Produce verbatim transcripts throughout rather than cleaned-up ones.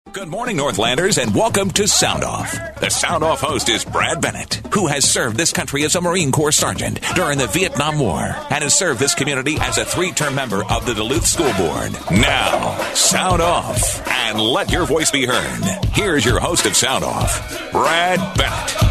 Good morning, Northlanders, and welcome to Sound Off. The Sound Off host is Brad Bennett, who has served this country as a Marine Corps sergeant during the Vietnam War and has served this community as a three-term member of the Duluth School Board. Now, Sound Off, and let your voice be heard. Here's your host of Sound Off, Brad Bennett.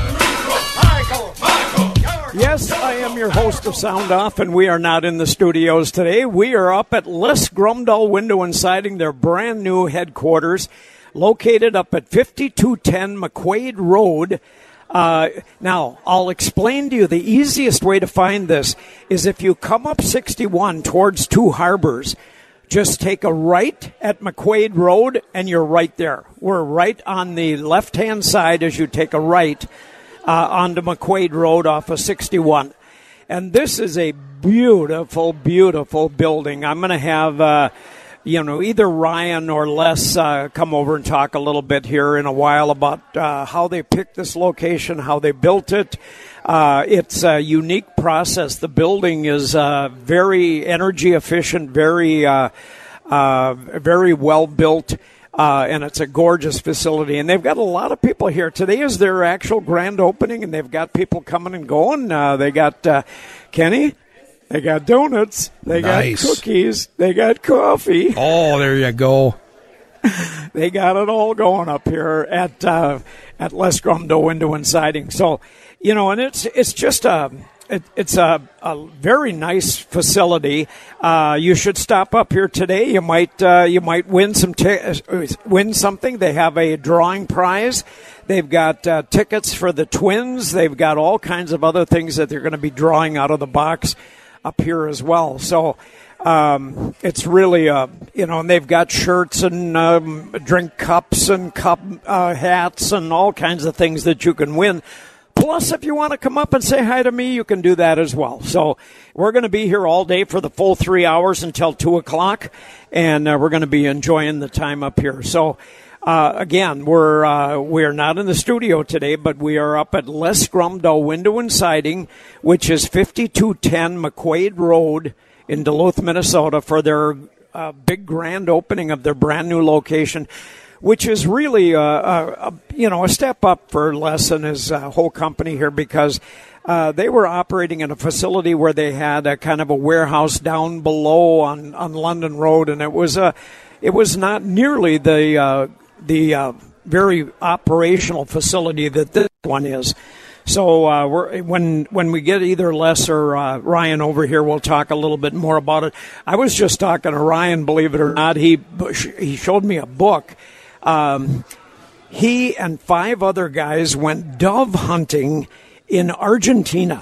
Yes, I am your host of Sound Off, and we are not in the studios today. We are up at Les Grumdahl Window and Siding, their brand new headquarters, located up at fifty-two ten McQuaid Road. Uh, now, I'll explain to you the easiest way to find this is if you come up sixty-one towards Two Harbors, just take a right at McQuaid Road, and you're right there. We're right on the left-hand side as you take a right uh, onto McQuaid Road off of sixty-one. And this is a beautiful, beautiful building. I'm going to have... Uh, You know, either Ryan or Les uh, come over and talk a little bit here in a while about uh, how they picked this location, how they built it. Uh, it's a unique process. The building is uh, very energy efficient, very, uh, uh, very well built, uh, and it's a gorgeous facility. And they've got a lot of people here. Today is their actual grand opening, and they've got people coming and going. Uh, they got uh, Kenny. They got donuts, they nice. got cookies, they got coffee. Oh, there you go. They got it all going up here at uh, at Les Grumdahl Window and Siding. So, you know, and it's it's just a it, it's a, a very nice facility. Uh, you should stop up here today. You might uh, you might win some t- win something. They have a drawing prize. They've got uh, tickets for the Twins. They've got all kinds of other things that they're going to be drawing out of the box up here as well. So um, it's really, uh, you know, and they've got shirts and um, drink cups and cup uh, hats and all kinds of things that you can win. Plus, if you want to come up and say hi to me, you can do that as well. So we're going to be here all day for the full three hours until two o'clock, and uh, we're going to be enjoying the time up here. So Uh, again, we're uh, we're not in the studio today, but we are up at Les Grumdahl Window and Siding, which is fifty-two ten McQuaid Road in Duluth, Minnesota, for their uh, big grand opening of their brand new location, which is really a, a, a you know a step up for Les and his uh, whole company here, because uh, they were operating in a facility where they had a kind of a warehouse down below on, on London Road, and it was a it was not nearly the uh, the uh, very operational facility that this one is. So uh, we're, when when we get either Les or uh, Ryan over here, we'll talk a little bit more about it. I was just talking to Ryan, believe it or not. He he showed me a book. Um, he and five other guys went dove hunting in Argentina.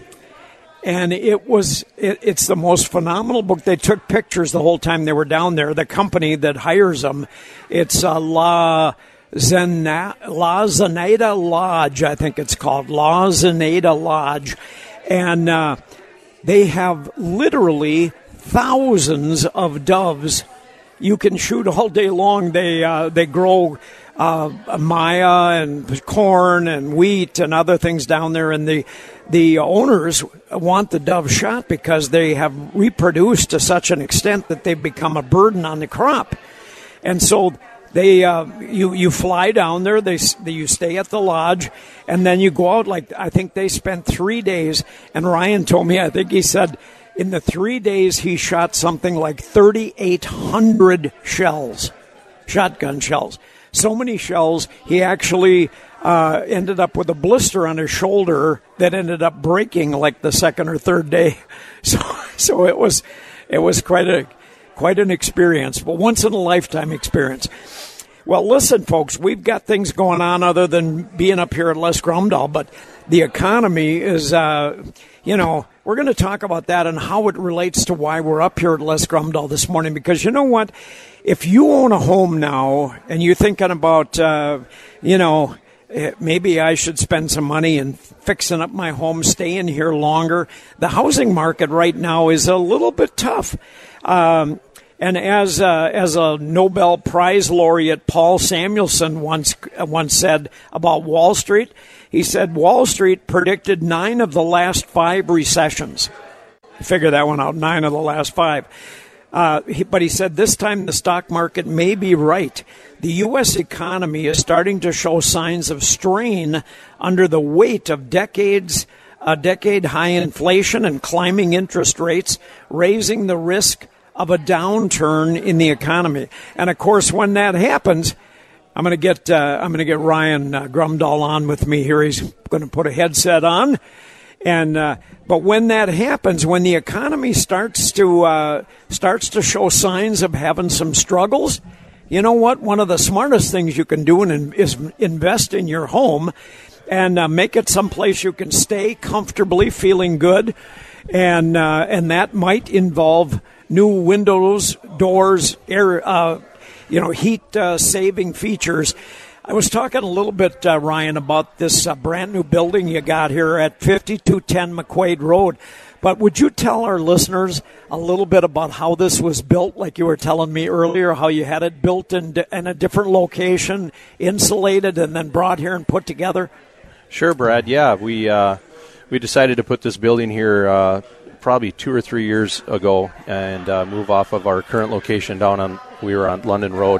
And it was, it, it's the most phenomenal book. They took pictures the whole time they were down there. The company that hires them, it's uh, La, Zena, La Zenada Lodge, I think it's called. La Zenada Lodge. And uh, they have literally thousands of doves. You can shoot all day long. They, uh, they grow uh, maya and corn and wheat and other things down there. And the The owners want the dove shot because they have reproduced to such an extent that they've become a burden on the crop. And so they, uh, you you fly down there, they, they you stay at the lodge, and then you go out. Like I think they spent three days. And Ryan told me, I think he said, in the three days he shot something like thirty-eight hundred shells, shotgun shells. So many shells, he actually uh, ended up with a blister on his shoulder that ended up breaking like the second or third day. So, so it was, it was quite a, quite an experience, but once in a lifetime experience. Well, listen, folks, we've got things going on other than being up here at Les Grumdahl, but the economy is, uh, you know, we're going to talk about that and how it relates to why we're up here at Les Grumdahl this morning. Because you know what? If you own a home now and you're thinking about, uh, you know, maybe I should spend some money in fixing up my home, staying here longer, the housing market right now is a little bit tough. Um, and as uh, as a Nobel Prize laureate Paul Samuelson once once said about Wall Street, he said Wall Street predicted nine of the last five recessions. Figure that one out, nine of the last five. Uh, he, but he said this time the stock market may be right. The U S economy is starting to show signs of strain under the weight of decades, a decade-high inflation and climbing interest rates, raising the risk of a downturn in the economy. And of course, when that happens, I'm going to get uh, I'm going to get Ryan uh, Grumdahl on with me here. He's going to put a headset on. And uh, but when that happens, when the economy starts to uh, starts to show signs of having some struggles, you know what? One of the smartest things you can do is invest in your home and uh, make it someplace you can stay comfortably, feeling good, and uh, and that might involve new windows, doors, air, uh, you know, heat uh, saving features. I was talking a little bit, uh, Ryan, about this uh, brand new building you got here at fifty-two ten McQuaid Road. But would you tell our listeners a little bit about how this was built, like you were telling me earlier, how you had it built in, in a different location, insulated, and then brought here and put together? Sure, Brad. Yeah, we uh, we decided to put this building here uh, probably two or three years ago and uh, move off of our current location down on, we were on London Road.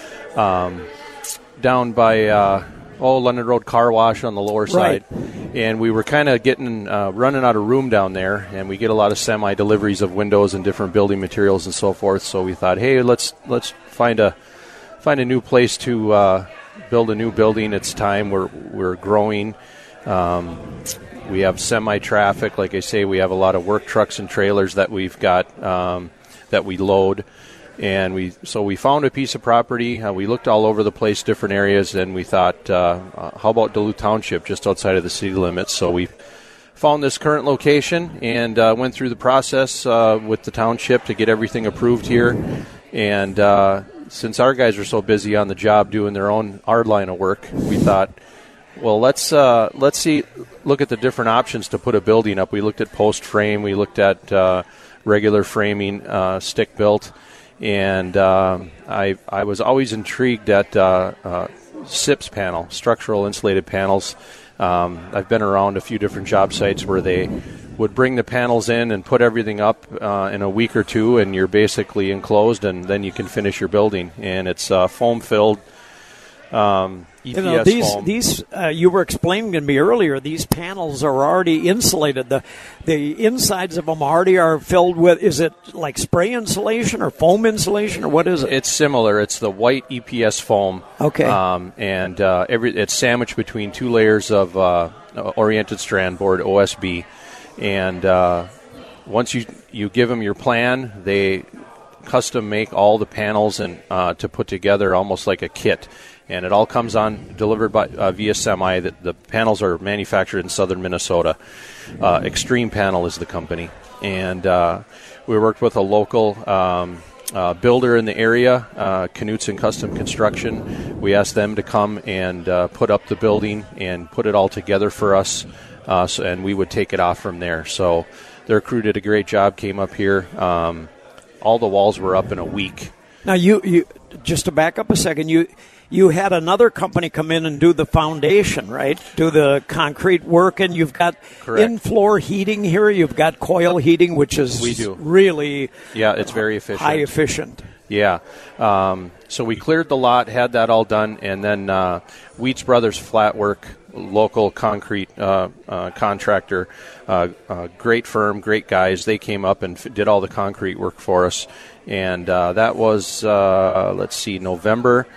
Um down by uh, oh London Road Car Wash on the lower side. Right. And we were kind of getting uh, running out of room down there, and we get a lot of semi deliveries of windows and different building materials and so forth. So we thought, hey, let's let's find a find a new place to uh, build a new building. It's time. We're we're growing. Um, we have semi traffic, like I say. We have a lot of work trucks and trailers that we've got um, that we load. And we so we found a piece of property. Uh, we looked all over the place, different areas, and we thought, uh, uh, how about Duluth Township, just outside of the city limits? So we found this current location and uh, went through the process uh, with the township to get everything approved here. And uh, since our guys are so busy on the job doing their own our line of work, we thought, well, let's uh, let's see, look at the different options to put a building up. We looked at post frame, we looked at uh, regular framing, uh, stick built. And uh, I I was always intrigued at uh, uh, S I P S panel, structural insulated panels. Um, I've been around a few different job sites where they would bring the panels in and put everything up uh, in a week or two, and you're basically enclosed, and then you can finish your building. And it's uh, foam-filled um, E P S you know, these, foam. These, uh, you were explaining to me earlier, these panels are already insulated. The the insides of them already are filled with, is it like spray insulation or foam insulation, or what is it? It's similar. It's the white E P S foam. Okay. Um, and uh, every it's sandwiched between two layers of uh, oriented strand board, O S B. And uh, once you, you give them your plan, they custom make all the panels and uh, to put together almost like a kit. And it all comes on, delivered by uh, via semi. The, the panels are manufactured in southern Minnesota. Uh, Extreme Panel is the company. And uh, we worked with a local um, uh, builder in the area, uh, Knutson Custom Construction. We asked them to come and uh, put up the building and put it all together for us, uh, so, and we would take it off from there. So their crew did a great job, came up here. Um, all the walls were up in a week. Now, you, you just to back up a second, you... You had another company come in and do the foundation, right? Do the concrete work, and you've got Correct. In-floor heating here. You've got coil heating, which is we do. really yeah, it's very efficient. high efficient. Yeah. Um, so we cleared the lot, had that all done, and then uh, Wheats Brothers Flatwork, local concrete uh, uh, contractor, uh, uh, great firm, great guys. They came up and f- did all the concrete work for us, and uh, that was, uh, let's see, November.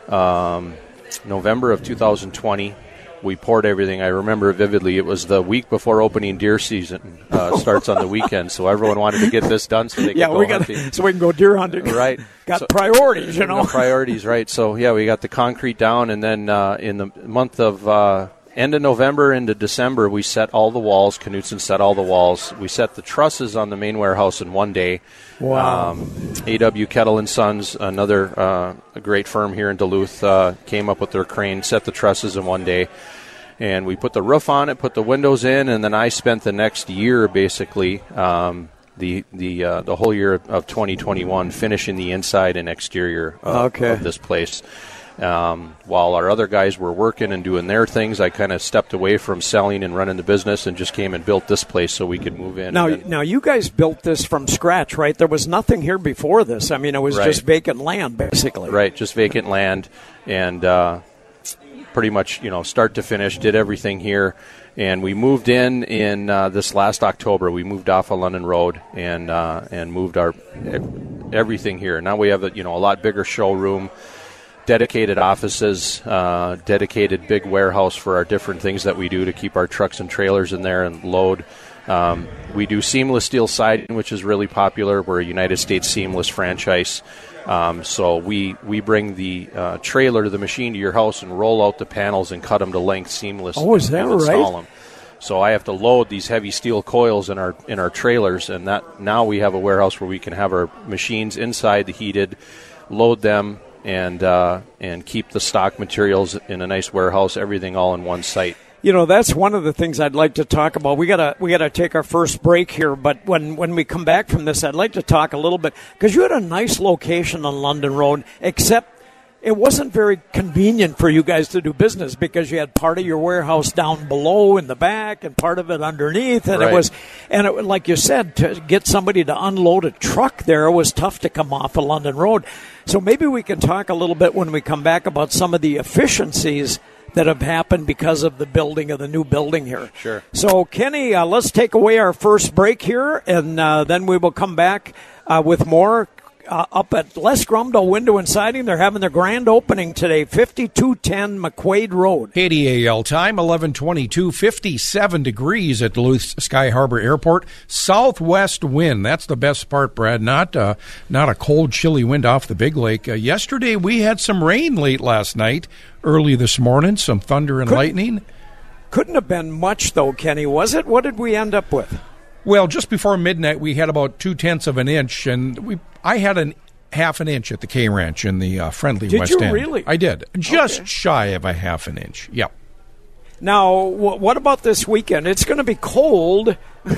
Um, November of two thousand twenty, we poured everything. I remember it vividly. It was the week before opening deer season uh, starts on the weekend, so everyone wanted to get this done so they could yeah, go we got hunting. so we can go deer hunting. Right, got so, priorities, you know. No priorities, right? So yeah, we got the concrete down, and then uh, in the month of uh, end of November into December, we set all the walls. Knutson set all the walls. We set the trusses on the main warehouse in one day. Wow. Um, A W Kettle and Sons, another uh, a great firm here in Duluth, uh, came up with their crane, set the trusses in one day. And we put the roof on it, put the windows in, and then I spent the next year basically, um, the the uh, the whole year of twenty twenty-one, finishing the inside and exterior of, okay. of this place. Um, while our other guys were working and doing their things, I kind of stepped away from selling and running the business and just came and built this place so we could move in. Now, then, now you guys built this from scratch, right? There was nothing here before this. I mean, it was right. just vacant land, basically. Right, just vacant land, and uh, pretty much, you know, start to finish, did everything here. And we moved in in uh, this last October. We moved off of London Road and uh, and moved our everything here. Now we have a, you know, a lot bigger showroom, dedicated offices, uh, dedicated big warehouse for our different things that we do to keep our trucks and trailers in there and load. Um, we do seamless steel siding, which is really popular. We're a United States Seamless franchise. Um, so we, we bring the uh, trailer to the machine to your house and roll out the panels and cut them to length seamless. Oh, is that and install right? them. So I have to load these heavy steel coils in our in our trailers, and that now we have a warehouse where we can have our machines inside the heated, load them, and uh, and keep the stock materials in a nice warehouse, everything all in one site. You know, that's one of the things I'd like to talk about. We gotta we gotta take our first break here, but when, when we come back from this, I'd like to talk a little bit, because you had a nice location on London Road, except it wasn't very convenient for you guys to do business because you had part of your warehouse down below in the back and part of it underneath, and right. it was, and it, like you said, to get somebody to unload a truck there, it was tough to come off of London Road. So maybe we can talk a little bit when we come back about some of the efficiencies that have happened because of the building of the new building here. Sure. So, Kenny, uh, let's take away our first break here, and uh, then we will come back uh, with more uh, up at Les Grumdo Window and Siding. They're having their grand opening today, fifty-two ten McQuaid Road. K D A L time, eleven twenty-two, fifty-seven degrees at Duluth Sky Harbor Airport. Southwest wind, that's the best part, Brad. Not uh, not a cold, chilly wind off the big lake. Uh, yesterday we had some rain late last night, early this morning, some thunder and Could, lightning. Couldn't have been much, though, Kenny, was it? What did we end up with? Well, just before midnight, we had about two-tenths of an inch, and we I had an half an inch at the K Ranch in the uh, friendly did West you End. Really? I did. Just okay. shy of a half an inch. Yep. Now, w- what about this weekend? It's going to be cold.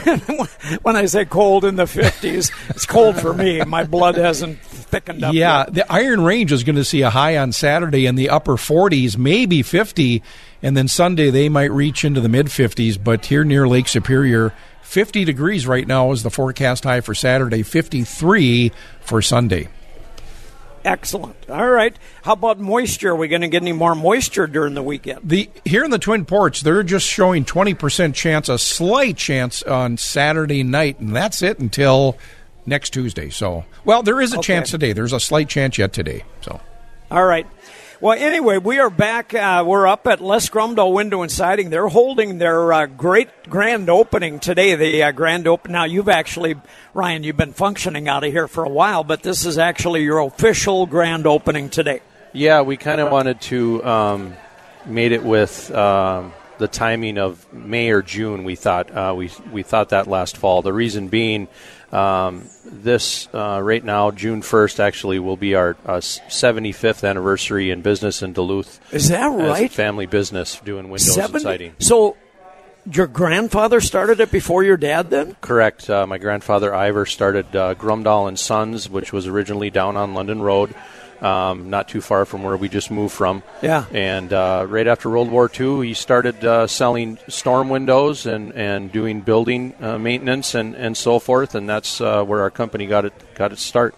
When I say cold in the fifties, it's cold for me. My blood hasn't thickened up Yeah, yet. the Iron Range is going to see a high on Saturday in the upper forties, maybe fifty, and then Sunday they might reach into the mid-fifties, but here near Lake Superior, fifty degrees right now is the forecast high for Saturday, fifty-three for Sunday. Excellent. All right. How about moisture? Are we going to get any more moisture during the weekend? The here in the Twin Ports, they're just showing twenty percent chance, a slight chance on Saturday night, and that's it until next Tuesday. So, well, there is a Okay. chance today. There's a slight chance yet today. So, all right. Well, anyway, we are back. Uh, we're up at Les Grumdo Window and Siding. They're holding their uh, great grand opening today. The uh, grand open. Now, you've actually, Ryan, you've been functioning out of here for a while, but this is actually your official grand opening today. Yeah, we kind of wanted to um, made it with um, the timing of May or June. We thought uh, we we thought that last fall. The reason being, um, this uh, right now, June first, actually will be our uh, seventy-fifth anniversary in business in Duluth. Is that right? As a family business doing windows seventy and siding. So, your grandfather started it before your dad, then? Correct. Uh, my grandfather Ivor started uh, Grumdahl and Sons, which was originally down on London Road. Um, not too far from where we just moved from. Yeah. And uh, right after World War Two, he started uh, selling storm windows and, and doing building uh, maintenance and, and so forth, and that's uh, where our company got it got its start.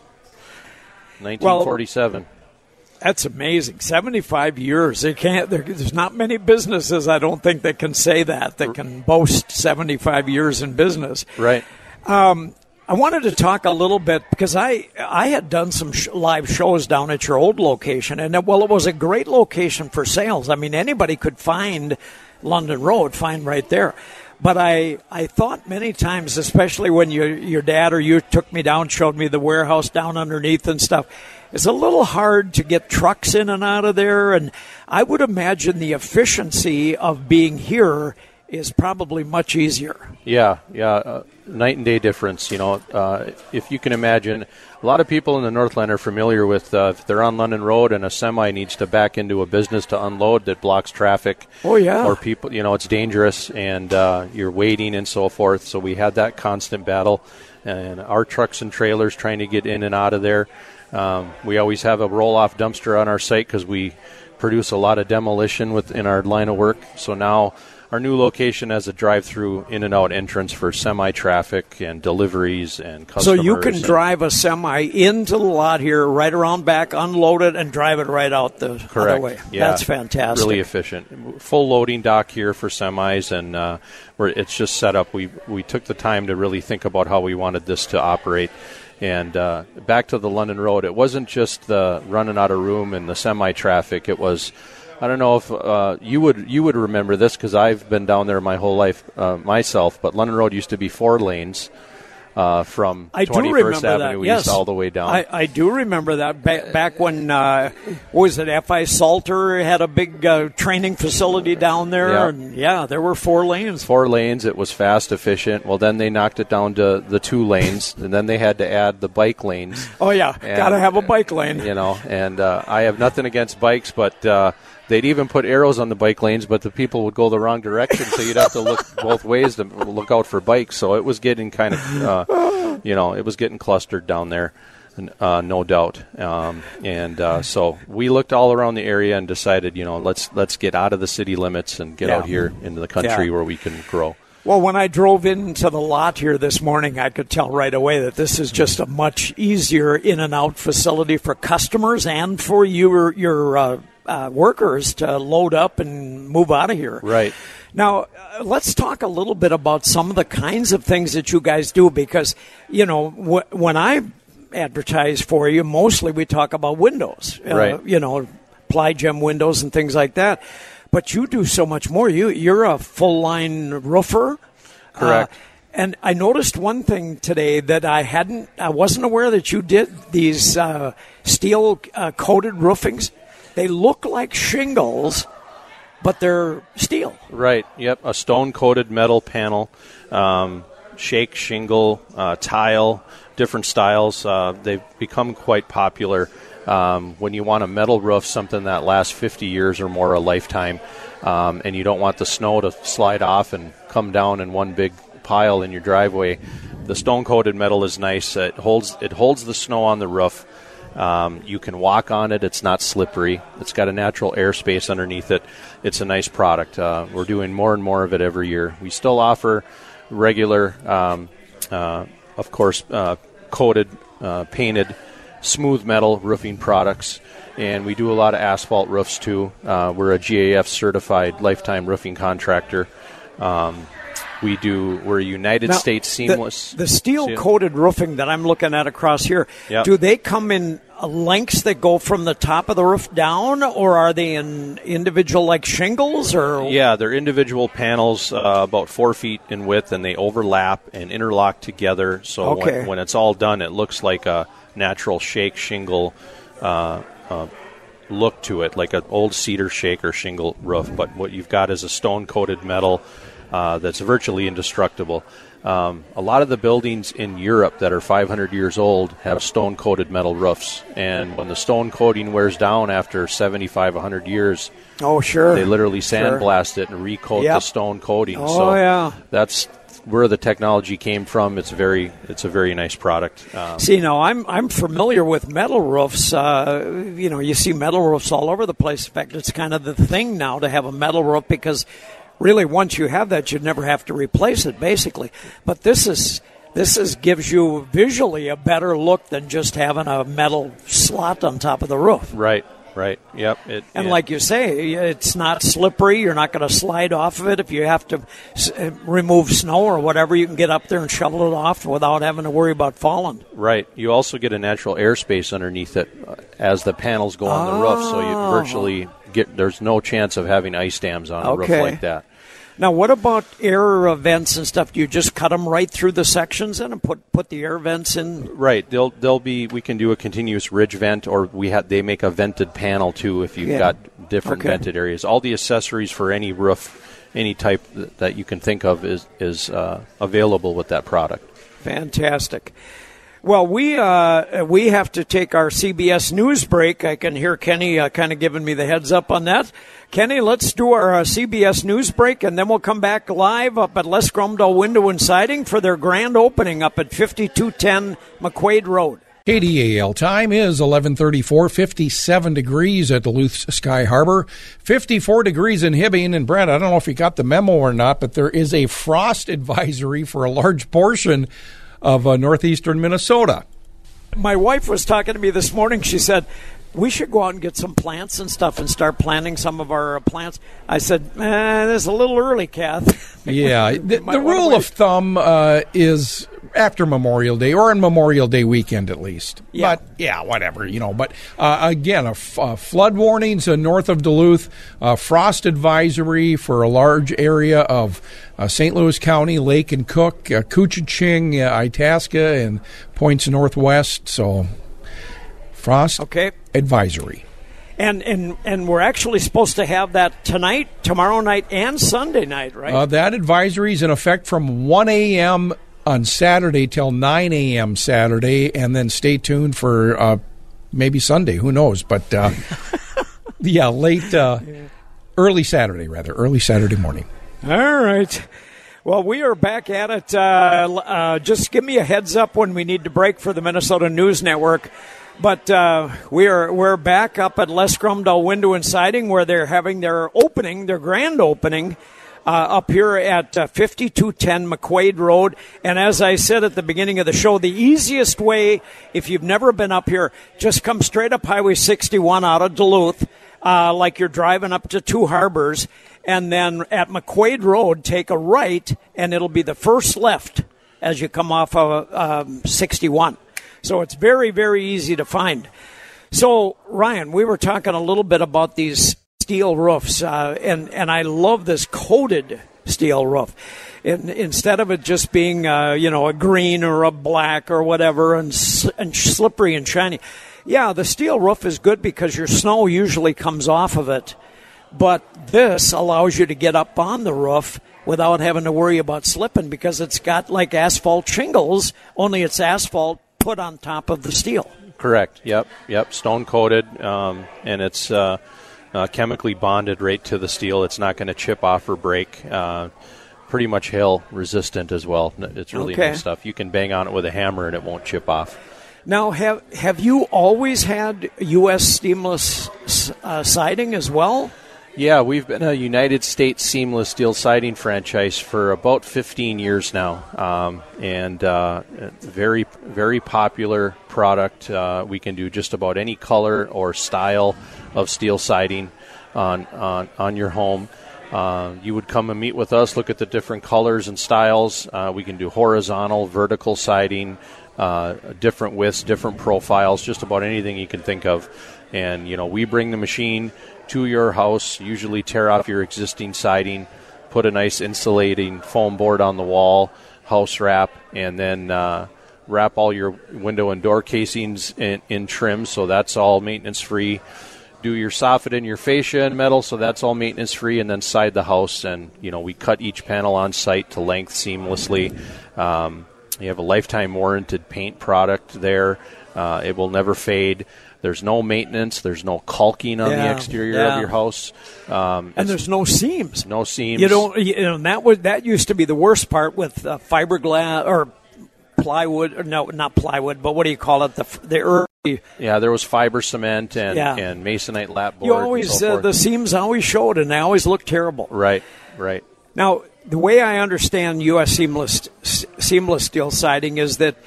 nineteen forty-seven. Well, that's amazing. seventy-five years. They can't. There, there's not many businesses, I don't think, that can say that, that can boast seventy-five years in business. Right. Um, I wanted to talk a little bit because I I had done some sh- live shows down at your old location, and it, well, it was a great location for sales. I mean, anybody could find London Road, find right there. But I, I thought many times, especially when you, your dad or you took me down, showed me the warehouse down underneath and stuff, it's a little hard to get trucks in and out of there. And I would imagine the efficiency of being here is probably much easier. Yeah, yeah, uh, night and day difference. You know, uh, if you can imagine, a lot of people in the Northland are familiar with uh, if they're on London Road and a semi needs to back into a business to unload that blocks traffic. Oh yeah, or people, you know, it's dangerous and uh, you're waiting and so forth. So we had that constant battle, and our trucks and trailers trying to get in and out of there. Um, we always have a roll-off dumpster on our site because we produce a lot of demolition within our line of work. So now our new location has a drive-through in and out entrance for semi-traffic and deliveries and customers. So you can drive a semi into the lot here, right around back, unload it, and drive it right out the Correct. other way. Yeah. That's fantastic. Really efficient. Full loading dock here for semis, and uh, we're, it's just set up. We we took the time to really think about how we wanted this to operate. And uh, back to the London Road, it wasn't just the running out of room and the semi-traffic. It was, I don't know if uh, you would you would remember this because I've been down there my whole life uh, myself, but London Road used to be four lanes uh, from I do twenty-first remember Avenue that. East Yes. all the way down. I, I do remember that ba- back when, uh, what was it, F I Salter had a big uh, training facility down there. Yeah. And yeah, there were four lanes. Four lanes, it was fast, efficient. Well, then they knocked it down to the two lanes, and then they had to add the bike lanes. Oh, yeah, And, got to have a bike lane. You know, and uh, I have nothing against bikes, but uh, they'd even put arrows on the bike lanes, but the people would go the wrong direction, so you'd have to look both ways to look out for bikes. So it was getting kind of, uh, you know, it was getting clustered down there, uh, no doubt. Um, and uh, so we looked all around the area and decided, you know, let's let's get out of the city limits and get Yeah. out here into the country Yeah. where we can grow. Well, when I drove into the lot here this morning, I could tell right away that this is just a much easier in and out facility for customers and for your your uh, uh, workers to load up and move out of here. Right. Now, uh, let's talk a little bit about some of the kinds of things that you guys do because, you know, wh- when I advertise for you, mostly we talk about windows, uh, Right. you know, ply gem windows and things like that. But you do so much more. You, you're a full-line roofer. Correct. Uh, and I noticed one thing today that I hadn't, I wasn't aware that you did these uh, steel uh, coated roofings. They look like shingles, but they're steel. Right. Yep. A stone-coated metal panel, um, shake, shingle, uh, tile, different styles. Uh, they've become quite popular. Um, when you want a metal roof, something that lasts fifty years or more, a lifetime, um, and you don't want the snow to slide off and come down in one big pile in your driveway, the stone-coated metal is nice. It holds it holds the snow on the roof. Um, you can walk on it. It's not slippery. It's got a natural airspace underneath it. It's a nice product. Uh, we're doing more and more of it every year. We still offer regular, um, uh, of course, uh, coated, uh, painted, smooth metal roofing products, and we do a lot of asphalt roofs too. Uh, we're a G A F certified lifetime roofing contractor. Um, we do. We're a United Now, States seamless. The, the steel coated roofing that I'm looking at across here, Yep. do they come in lengths that go from the top of the roof down, or are they in individual like shingles? Or Yeah, they're individual panels, uh, about four feet in width, and they overlap and interlock together. So Okay. when, when it's all done, it looks like a natural shake shingle uh, uh, look to it, like an old cedar shake or shingle roof. But what you've got is a stone-coated metal uh, that's virtually indestructible. Um, a lot of the buildings in Europe that are five hundred years old have stone-coated metal roofs, and when the stone coating wears down after seventy-five, one hundred years, oh, sure, they literally Sure. sandblast it and recoat Yep. the stone coating. Oh, so yeah. that's where the technology came from. It's very, it's a very nice product. Um, See, now I'm I'm familiar with metal roofs. Uh, you know, you see metal roofs all over the place. In fact, it's kind of the thing now to have a metal roof because, really, once you have that, you'd never have to replace it, basically. But this is this is gives you visually a better look than just having a metal slot on top of the roof. right, right. Yep. It, And yeah. like you say, it's not slippery. You're not going to slide off of it. If you have to s- uh, remove snow or whatever, you can get up there and shovel it off without having to worry about falling. Right. You also get a natural airspace underneath it uh, as the panels go on the roof, so you Oh. virtually get. There's no chance of having ice dams on a roof Okay. like that. Now, what about air vents and stuff? Do you just cut them right through the sections in and put, put the air vents in? Right. They'll they'll be. We can do a continuous ridge vent, or we have. They make a vented panel too if you've Yeah. got different Okay. vented areas. All the accessories for any roof, any type th- that you can think of is is uh, available with that product. Fantastic. Well, we uh, we have to take our C B S News break. I can hear Kenny uh, kind of giving me the heads up on that. Kenny, let's do our uh, C B S News break, and then we'll come back live up at Les Grumdahl Window and Siding for their grand opening up at fifty-two ten McQuaid Road. K D A L time is eleven thirty-four, fifty-seven degrees at Duluth Sky Harbor, fifty-four degrees in Hibbing. And Brad, I don't know if you got the memo or not, but there is a frost advisory for a large portion of uh, northeastern Minnesota. My wife was talking to me this morning. She said, we should go out and get some plants and stuff and start planting some of our plants. I said, eh, this is a little early, Kath. Yeah, the, the rule of thumb uh, is after Memorial Day or on Memorial Day weekend at least. Yeah. But, yeah, whatever, you know. But, uh, again, a f- uh, flood warnings uh, north of Duluth, uh, frost advisory for a large area of uh, Saint Louis County, Lake and Cook, uh, Couchiching, uh, Itasca, and points northwest, so... Frost okay. advisory. And, and and we're actually supposed to have that tonight, tomorrow night, and Sunday night, right? Uh, that advisory is in effect from one a.m. on Saturday till nine a.m. Saturday, and then stay tuned for uh, maybe Sunday. Who knows? But, uh, yeah, late, uh, early Saturday, rather, early Saturday morning. All right. Well, we are back at it. Uh, uh, just give me a heads up when we need to break for the Minnesota News Network. But uh, we are we're back up at Les Grumdahl Window and Siding, where they're having their opening, their grand opening, uh, up here at uh, fifty-two ten McQuaid Road. And as I said at the beginning of the show, the easiest way, if you've never been up here, just come straight up Highway sixty-one out of Duluth, uh, like you're driving up to Two Harbors, and then at McQuaid Road, take a right, and it'll be the first left as you come off of um, sixty-one. So it's very, very easy to find. So, Ryan, we were talking a little bit about these steel roofs, uh, and, and I love this coated steel roof. In, instead of it just being, uh, you know, a green or a black or whatever and, and slippery and shiny. Yeah, the steel roof is good because your snow usually comes off of it. But this allows you to get up on the roof without having to worry about slipping because it's got like asphalt shingles, only it's asphalt put on top of the steel. Correct. Yep. Yep. Stone coated, um, and it's uh, uh, chemically bonded right to the steel. It's not going to chip off or break. Uh, pretty much hail resistant as well. It's really okay. nice stuff. You can bang on it with a hammer and it won't chip off. Now, have have you always had U S seamless uh, siding as well? Yeah, we've been a United States seamless steel siding franchise for about fifteen years now, um, and uh, very, very popular product. Uh, we can do just about any color or style of steel siding on on, on your home. Uh, you would come and meet with us, look at the different colors and styles. Uh, we can do horizontal, vertical siding, uh, different widths, different profiles, just about anything you can think of. And, you know, we bring the machine to your house, usually tear off your existing siding, put a nice insulating foam board on the wall, house wrap, and then uh, wrap all your window and door casings in, in trim, so that's all maintenance-free. Do your soffit and your fascia in metal, so that's all maintenance-free, and then side the house. And, you know, we cut each panel on site to length seamlessly. Um, you have a lifetime warranted paint product there. Uh, it will never fade. There's no maintenance. There's no caulking on yeah, the exterior yeah. of your house, um, and there's no seams. No seams. You don't. You know that was that used to be the worst part with uh, fiberglass or plywood. Or no, not plywood, but what do you call it? The the early. Yeah, there was fiber cement and yeah. and masonite lap board. You always and so uh, forth. The seams always showed, and they always looked terrible. Right, right. Now, the way I understand U S seamless seamless steel siding is that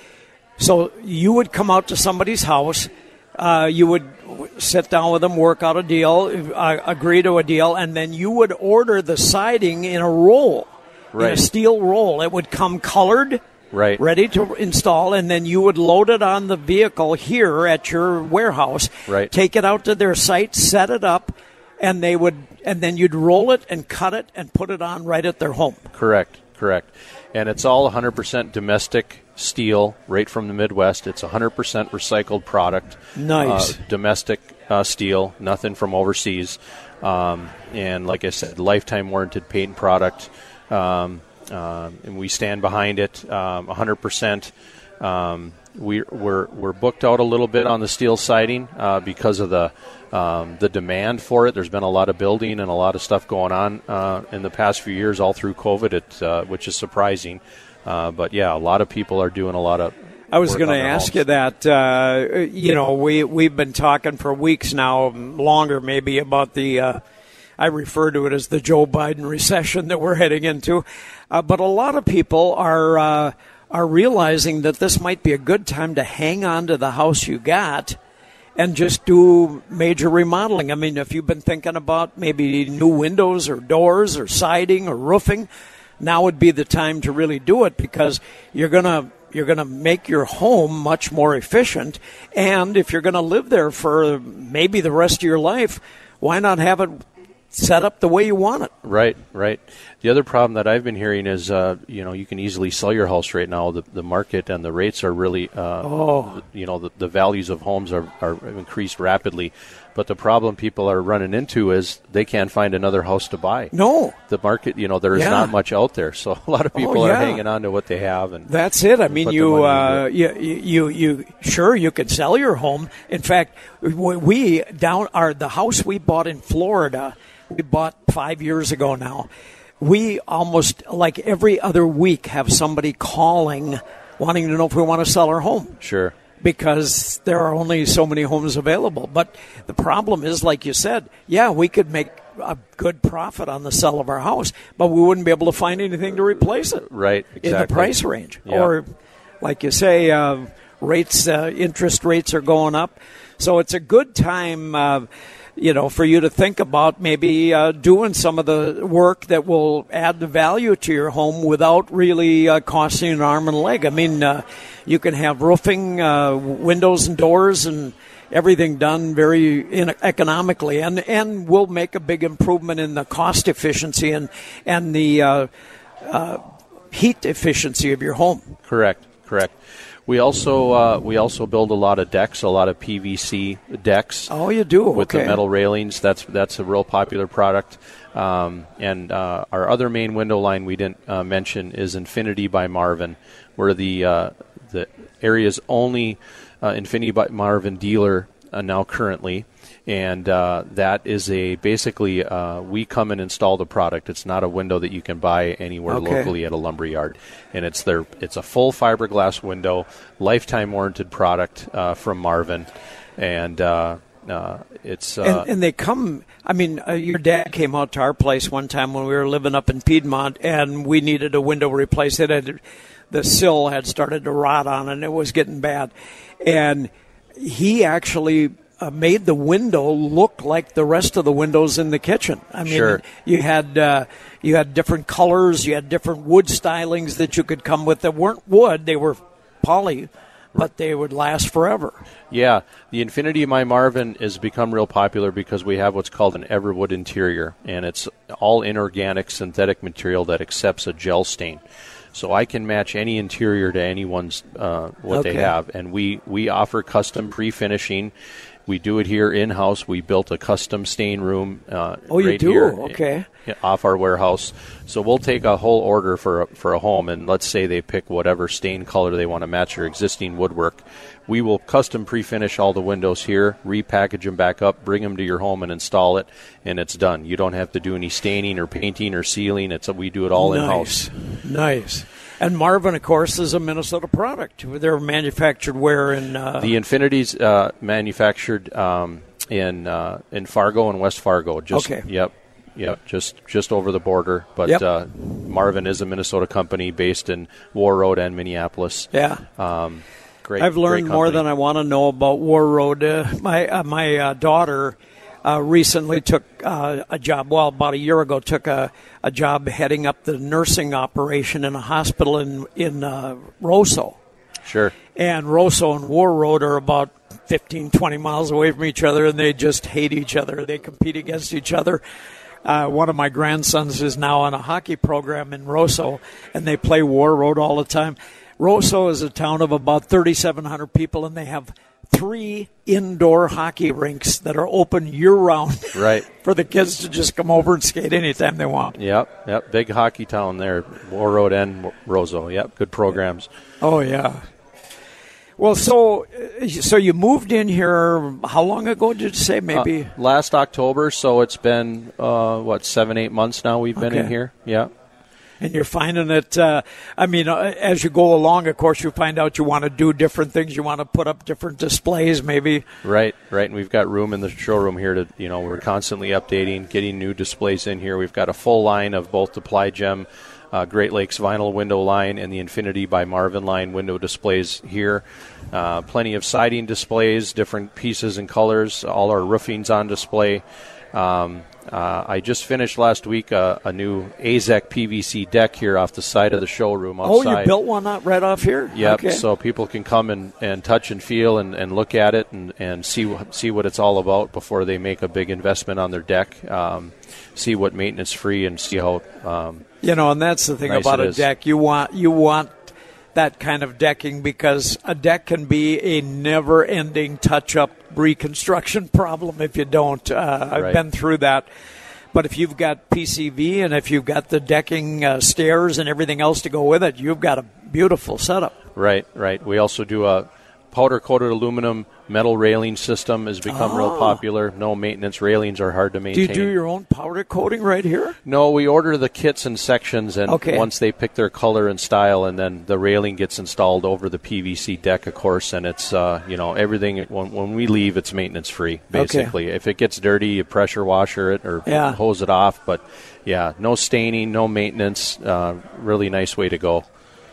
so you would come out to somebody's house. Uh, you would sit down with them, work out a deal, uh, agree to a deal, and then you would order the siding in a roll, right. in a steel roll. It would come colored, right. ready to install, and then you would load it on the vehicle here at your warehouse, right. take it out to their site, set it up, and they would, and then you'd roll it and cut it and put it on right at their home. Correct, correct. And it's all one hundred percent domestic steel, right from the Midwest. It's one hundred percent recycled product. Nice. Uh, domestic uh, steel, nothing from overseas. Um, and like I said, lifetime warranted paint product. Um, uh, and we stand behind it um, one hundred percent. Um, we, we're we're booked out a little bit on the steel siding uh, because of the um, the demand for it. There's been a lot of building and a lot of stuff going on uh, in the past few years, all through COVID, it, uh, which is surprising. Uh, but yeah, a lot of people are doing a lot of I was going to ask you that. Uh, you know, we we've been talking for weeks now, longer maybe, about the. Uh, I refer to it as the Joe Biden recession that we're heading into, uh, but a lot of people are uh, are realizing that this might be a good time to hang on to the house you got and just do major remodeling. I mean, if you've been thinking about maybe new windows or doors or siding or roofing, now would be the time to really do it, because you're gonna. You're going to make your home much more efficient, and if you're going to live there for maybe the rest of your life, why not have it set up the way you want it? Right, right. The other problem that I've been hearing is, uh, you know, you can easily sell your house right now. The, the market and the rates are really, uh, oh. you know, the, the values of homes are, are increased rapidly. But the problem people are running into is they can't find another house to buy. No. The market, you know, there is yeah. not much out there. So a lot of people oh, yeah. are hanging on to what they have. And that's it. I mean, you, uh, you, you, you, sure, you could sell your home. In fact, we, down our, the house we bought in Florida, we bought five years ago now. We almost, like every other week, have somebody calling, wanting to know if we want to sell our home. Sure. Because there are only so many homes available. But the problem is, like you said, yeah, we could make a good profit on the sale of our house, but we wouldn't be able to find anything to replace it. Right, exactly. In the price range. Yeah. Or, like you say, uh, rates, uh, interest rates are going up. So it's a good time, uh, you know, for you to think about maybe uh, doing some of the work that will add the value to your home without really uh, costing an arm and a leg. I mean, uh, you can have roofing, uh, windows and doors and everything done very in- economically, and, and will make a big improvement in the cost efficiency and, and the uh, uh, heat efficiency of your home. Correct, correct. We also uh, we also build a lot of decks, a lot of P V C decks. Oh, you do? With okay. the metal railings. That's that's a real popular product. Um, and uh, our other main window line we didn't uh, mention is Infinity by Marvin. We're the uh, the area's only uh, Infinity by Marvin dealer uh, now currently. And uh, that is a basically uh, we come and install the product. It's not a window that you can buy anywhere okay. locally at a lumber yard, and it's their it's a full fiberglass window, lifetime warranted product uh, from Marvin, and uh, uh, it's uh, and, and they come. I mean, uh, your dad came out to our place one time when we were living up in Piedmont, and we needed a window replaced. It had, the sill had started to rot on, and it was getting bad, and he actually. Uh, made the window look like the rest of the windows in the kitchen. I mean, sure. you had uh, you had different colors, you had different wood stylings that you could come with that weren't wood; they were poly, but they would last forever. Yeah, the Infinity by Marvin has become real popular because we have what's called an Everwood interior, and it's all inorganic synthetic material that accepts a gel stain. So I can match any interior to anyone's uh, what okay. they have, and we, we offer custom pre-finishing. We do it here in-house. We built a custom stain room uh, oh, you right do? here okay. in, off our warehouse. So we'll take a whole order for a, for a home, and let's say they pick whatever stain color they want to match your existing woodwork. We will custom pre-finish all the windows here, repackage them back up, bring them to your home and install it, and it's done. You don't have to do any staining or painting or sealing. It's we do it all nice. in-house. Nice. And Marvin, of course, is a Minnesota product. They're manufactured where in... Uh... The Infinity's uh, manufactured um, in uh, in Fargo and West Fargo. Just, okay. Yep. Yep. Just just over the border. But yep. uh, Marvin is a Minnesota company based in War Road and Minneapolis. Yeah. Um, great. I've learned great more than I want to know about War Road. Uh, my uh, my uh, daughter... Uh, recently took uh, a job, well, about a year ago, took a, a job heading up the nursing operation in a hospital in, in uh, Roseau. Sure. And Roseau and War Road are about fifteen, twenty miles away from each other, and they just hate each other. They compete against each other. Uh, one of my grandsons is now on a hockey program in Roseau, and they play War Road all the time. Roseau is a town of about thirty-seven hundred people, and they have three indoor hockey rinks that are open year-round right. for the kids to just come over and skate anytime they want. Yep, yep. Big hockey town there, War Road and Roseau. Yep, good programs. Oh, yeah. Well, so so you moved in here, how long ago did you say, maybe? Uh, last October, so it's been, uh, what, seven, eight months now we've been okay. in here. Yeah. and you're finding it. Uh, I mean, uh, as you go along, of course, you find out you want to do different things. You want to put up different displays, maybe. Right, right. And we've got room in the showroom here to, you know, we're constantly updating, getting new displays in here. We've got a full line of both the Ply-Gem Uh, Great Lakes vinyl window line and the Infinity by Marvin line window displays here. Uh, plenty of siding displays, different pieces and colors. All our roofing's on display. Um, uh, I just finished last week uh, a new A Z E C P V C deck here off the side of the showroom outside. Oh, you built one up right off here? Yep, okay. So people can come and, and touch and feel and, and look at it and, and see see what it's all about before they make a big investment on their deck. Um, see what maintenance free and see how um, you know, and that's the thing nice about a is. deck. You want you want that kind of decking because a deck can be a never-ending touch-up reconstruction problem if you don't. Uh, I've Right. been through that. But if you've got P C V and if you've got the decking, uh, stairs, and everything else to go with it, you've got a beautiful setup. Right, right. We also do a powder-coated aluminum metal railing system has become Oh. real popular. No maintenance. Railings are hard to Do maintain. you do your own powder coating right here? No, we order the kits and sections, and Okay. once they pick their color and style, and then the railing gets installed over the P V C deck, of course, and it's, uh, you know, everything, when, when we leave, it's maintenance-free, basically. If it gets dirty, you pressure washer it or Yeah. hose it off, but, yeah, no staining, no maintenance, uh, really nice way to go.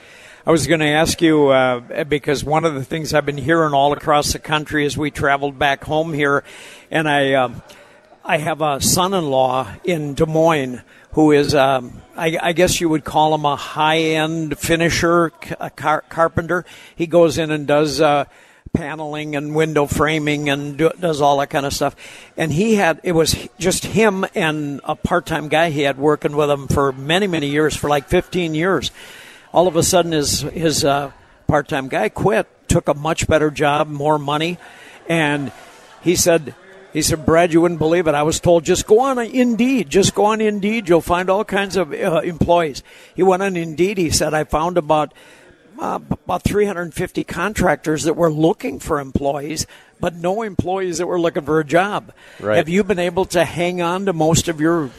I was going to ask you, uh, because one of the things I've been hearing all across the country as we traveled back home here, and I um, I have a son-in-law in Des Moines who is, um, I, I guess you would call him a high-end finisher, a car- carpenter. He goes in and does uh, paneling and window framing and do, does all that kind of stuff. And he had, it was just him and a part-time guy he had working with him for many, many years, for like fifteen years. All of a sudden, his his uh, part-time guy quit, took a much better job, more money, and he said, he said, Brad, you wouldn't believe it. I was told, just go on Indeed, just go on Indeed. You'll find all kinds of uh, employees. He went on Indeed. He said, I found about uh, about three hundred fifty contractors that were looking for employees, but no employees that were looking for a job. Right. Have you been able to hang on to most of your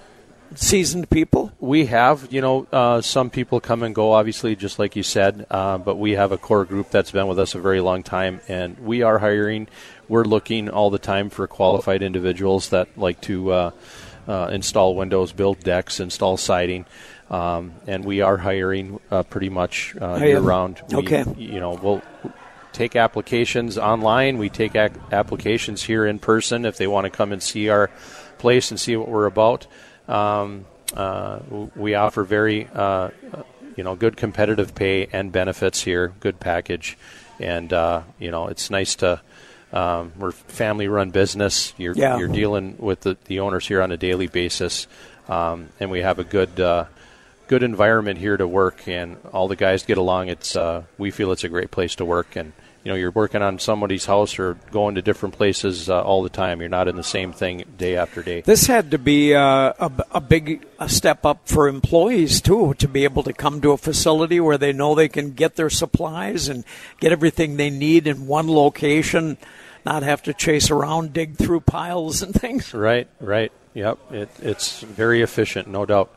seasoned people? We have, you know, uh, some people come and go, obviously, just like you said, uh, but we have a core group that's been with us a very long time, and we are hiring. We're looking all the time for qualified individuals that like to uh, uh, install windows, build decks, install siding, um, and we are hiring uh, pretty much uh, year-round. We, Okay. You know, we'll take applications online. We take ac- applications here in person if they want to come and see our place and see what we're about. Um, uh, we offer very, uh, you know, good competitive pay and benefits here, good package, and uh, you know, it's nice to. Um, we're family-run business. You're Yeah. you're dealing with the, the owners here on a daily basis, um, and we have a good uh, good environment here to work, and all the guys get along. It's uh, we feel it's a great place to work, and you know, you're working on somebody's house or going to different places uh, all the time. You're not in the same thing day after day. This had to be uh, a, a big a step up for employees, too, to be able to come to a facility where they know they can get their supplies and get everything they need in one location, not have to chase around, dig through piles and things. Right, right. Yep, it, it's very efficient, no doubt.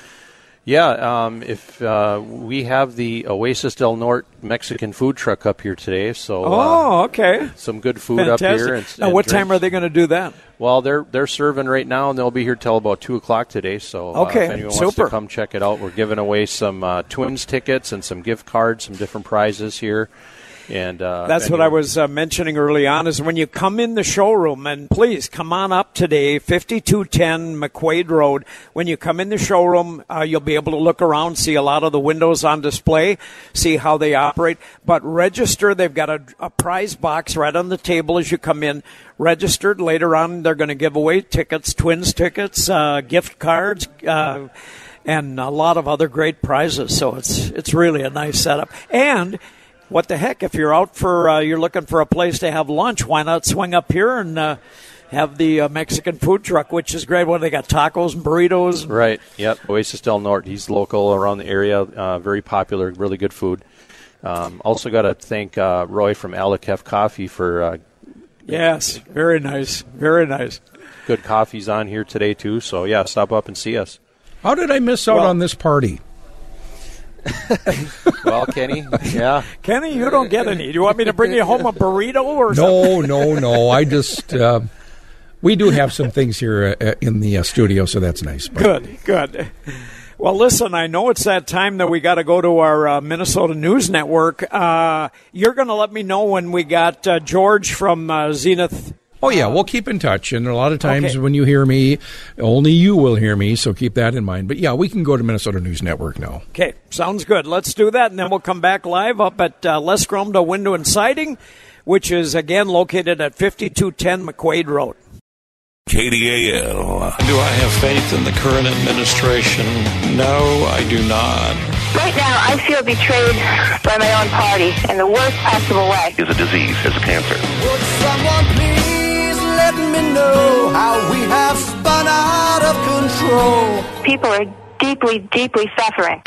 Yeah, um, if uh, we have the Oasis del Norte Mexican food truck up here today, so uh, Oh, okay. some good food Fantastic. up here. And, now, and what time drinks. are they going to do that? Well, they're they're serving right now, and they'll be here till about two o'clock today. So uh, Okay, if anyone super. wants to come check it out, we're giving away some uh, Twins tickets and some gift cards, some different prizes here. And uh, That's if what I anyone- was uh, mentioning early on, is when you come in the showroom, and please come on up today, fifty-two ten McQuaid Road. When you come in the showroom, uh, you'll be able to look around, see a lot of the windows on display, see how they operate. But register. They've got a, a prize box right on the table as you come in. Registered. Later on, they're going to give away tickets, Twins tickets, uh, gift cards, uh, and a lot of other great prizes. So it's it's really a nice setup. And what the heck, if you're out for, uh, you're looking for a place to have lunch, why not swing up here and uh, have the uh, Mexican food truck, which is great. What, they got tacos and burritos? Right, yep. Oasis del Norte. He's local around the area, uh, very popular, really good food. Um, also got to thank uh, Roy from Alikef Coffee for uh, Yes, very nice, very nice. good coffees on here today, too. So, yeah, stop up and see us. How did I miss out Well- on this party? Well, Kenny, yeah. Kenny, you don't get any. Do you want me to bring you home a burrito or No, something? no, no. I just, uh, we do have some things here uh, in the uh, studio, so that's nice. But. Good, good. Well, listen, I know it's that time that we got to go to our uh, Minnesota News Network. Uh, you're going to let me know when we got uh, George from uh, Zenith. Oh, yeah, we'll keep in touch. And a lot of times Okay. when you hear me, only you will hear me, so keep that in mind. But, yeah, we can go to Minnesota News Network now. Okay, sounds good. Let's do that, and then we'll come back live up at uh, Les Gromdo Window and Siding, which is, again, located at fifty-two ten McQuaid Road. K D A L. Do I have faith in the current administration? No, I do not. Right now, I feel betrayed by my own party in the worst possible way. Is a disease, is a cancer. Would someone please let me know how we have spun out of control? People are deeply, deeply suffering.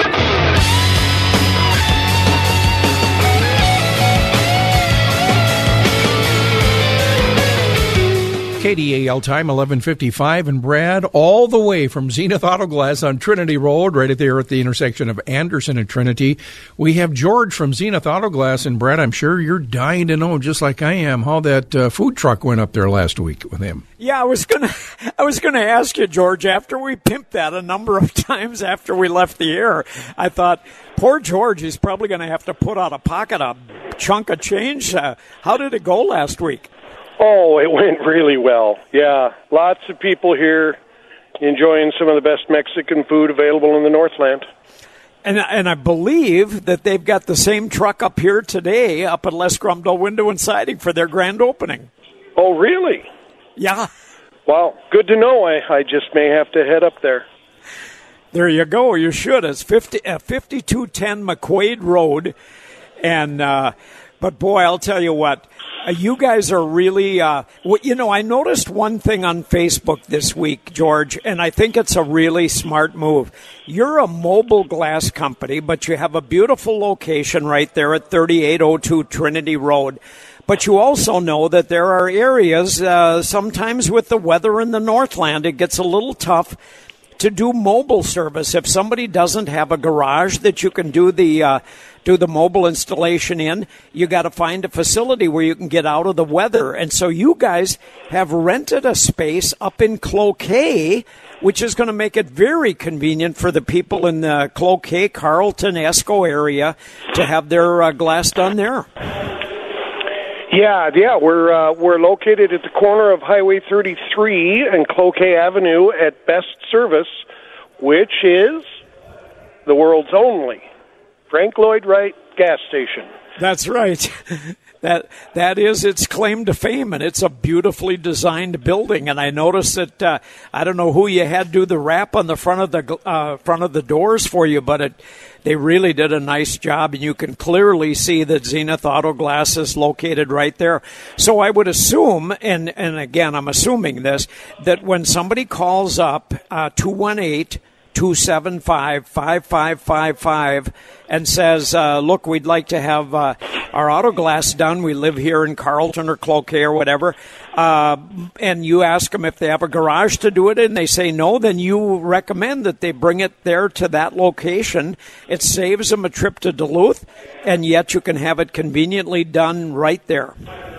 K D A L time, eleven fifty-five, and Brad, all the way from Zenith Auto Glass on Trinity Road, right there at the intersection of Anderson and Trinity. We have George from Zenith Auto Glass, and Brad, I'm sure you're dying to know, just like I am, how that uh, food truck went up there last week with him. Yeah, I was gonna, I was gonna ask you, George. After we pimped that a number of times after we left the air, I thought, poor George, he's probably gonna have to put out of pocket a chunk of change. Uh, how did it go last week? Oh, it went really well. Yeah, lots of people here enjoying some of the best Mexican food available in the Northland. And and I believe that they've got the same truck up here today, up at Les Gromdo Window and Siding for their grand opening. Oh, really? Yeah. Wow, good to know. I, I just may have to head up there. There you go. You should. It's fifty, uh, fifty-two ten McQuaid Road. And, uh, but boy, I'll tell you what, uh, you guys are really, uh, well, you know, I noticed one thing on Facebook this week, George, and I think it's a really smart move. You're a mobile glass company, but you have a beautiful location right there at thirty-eight oh two Trinity Road. But you also know that there are areas, uh, sometimes with the weather in the Northland, it gets a little tough to do mobile service. If somebody doesn't have a garage that you can do the uh, do the mobile installation in, you got to find a facility where you can get out of the weather. And so you guys have rented a space up in Cloquet, which is going to make it very convenient for the people in the Cloquet, Carlton, Esco area to have their uh, glass done there. Yeah, yeah, we're uh, we're located at the corner of Highway thirty-three and Cloquet Avenue at Best Service, which is the world's only Frank Lloyd Wright gas station. That's right. That that is its claim to fame, and it's a beautifully designed building. And I noticed that uh, I don't know who you had do the wrap on the front of the uh, front of the doors for you, but it they really did a nice job, and you can clearly see that Zenith Auto Glass is located right there. So I would assume, and and again I'm assuming this, that when somebody calls up uh, two one eight, two seven five, five five five five and says, uh, look, we'd like to have uh, our auto glass done. We live here in Carlton or Cloquet or whatever. Uh, and you ask them if they have a garage to do it in. They say no. Then you recommend that they bring it there to that location. It saves them a trip to Duluth, and yet you can have it conveniently done right there.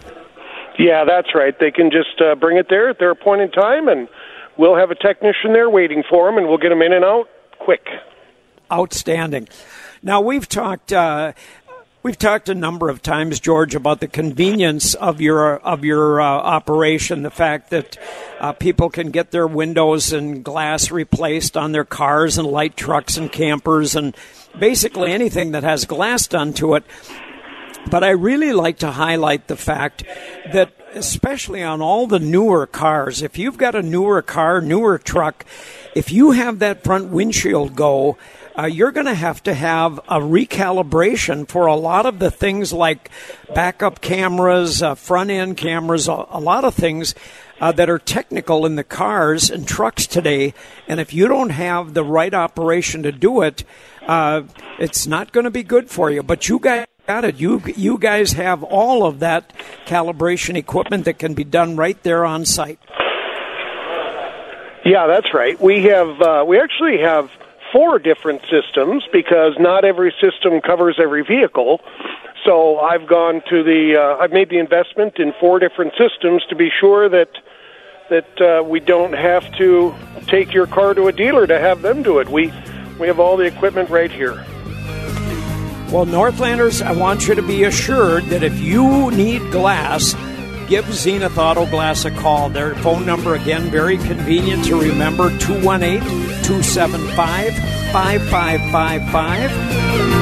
Yeah, that's right. They can just uh, bring it there at their appointed time, and we'll have a technician there waiting for them, and we'll get them in and out quick. Outstanding. Now, we've talked uh, we've talked a number of times, George, about the convenience of your of your uh, operation, the fact that uh, people can get their windows and glass replaced on their cars and light trucks and campers and basically anything that has glass done to it. But I really like to highlight the fact that especially on all the newer cars, if you've got a newer car, newer truck, if you have that front windshield go, uh, you're going to have to have a recalibration for a lot of the things like backup cameras, uh, front-end cameras, a, a lot of things uh, that are technical in the cars and trucks today. And if you don't have the right operation to do it, uh, it's not going to be good for you. But you guys got it. You you guys have all of that calibration equipment that can be done right there on site. Yeah, that's right. We have uh, we actually have four different systems because not every system covers every vehicle. So I've gone to the, uh, I've made the investment in four different systems to be sure that that uh, we don't have to take your car to a dealer to have them do it. We we have all the equipment right here. Well, Northlanders, I want you to be assured that if you need glass, give Zenith Auto Glass a call. Their phone number, again, very convenient to remember, two one eight, two seven five, five five five five.